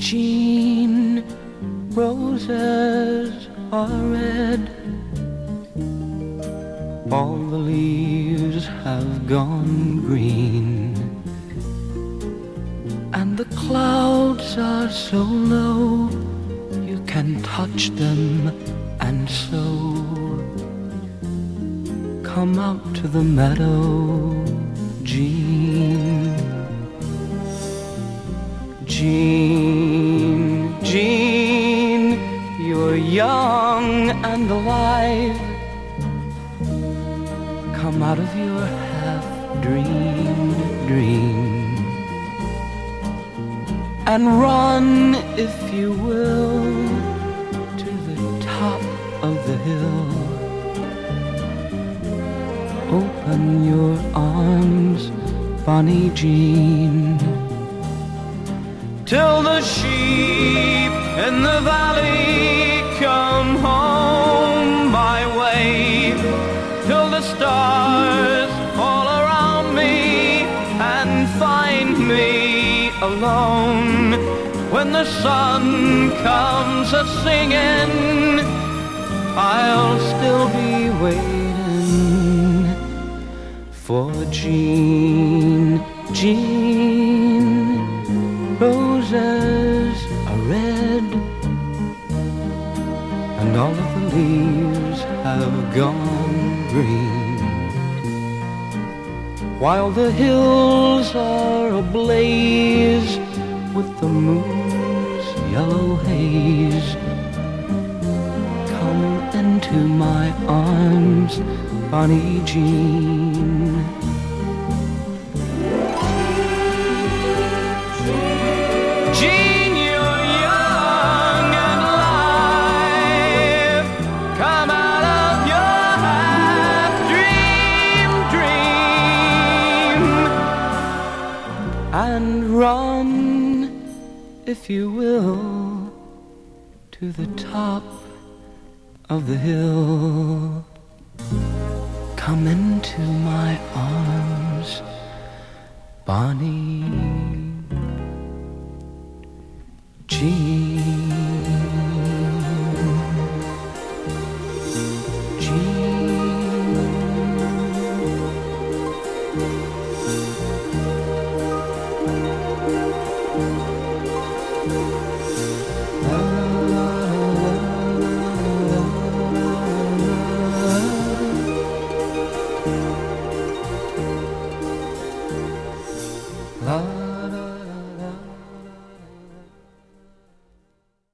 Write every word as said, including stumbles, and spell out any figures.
Jean, roses are red, all the leaves have gone green, and the clouds are so low you can touch them, and so come out to the meadow, Jean. Jean, Jean, you're young and alive. Come out of your half-dreamed dream and run, if you will, to the top of the hill. Open your arms, Bonnie Jean, till the sheep in the valley come home my way, till the stars fall around me and find me alone. When the sun comes a-singing, I'll still be waiting for Jean. Jean, roses are red, and all of the leaves have gone green, while the hills are ablaze with the moon's yellow haze. Come into my arms, Bonnie Jean. Jean, you're young and alive. Come out of your half-dream dream and run, if you will, to the top of the hill. Come into my arms, Bonnie Jean. Love